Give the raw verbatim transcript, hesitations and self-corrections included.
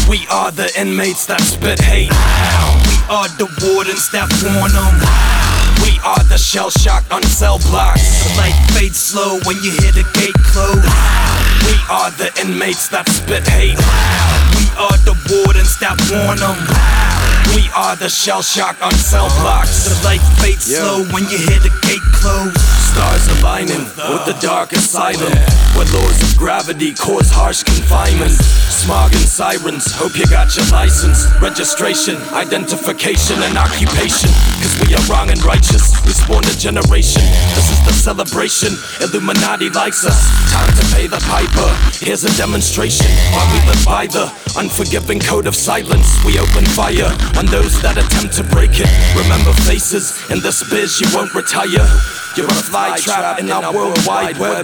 We are the inmates that spit hate. We are the wardens that warn them. We are the shell shock on cell blocks. The light fades slow when you hear the gate close. We are the inmates that spit hate. We are the wardens that warn them. We are the shell shock on cell blocks. The light fades yeah. slow when you hear the gate close. Stars aligning with the dark asylum, where laws of gravity cause harsh confinement. Smog and sirens, hope you got your license, registration, identification, and occupation. Cause we are wrong and righteous, we spawned a generation. This is the celebration, Illuminati likes us. Time to pay the piper, here's a demonstration. While we live by the unforgiving code of silence, we open fire on those that attempt to break it. Remember faces, in this biz you won't retire. You're a fly trap in our worldwide web.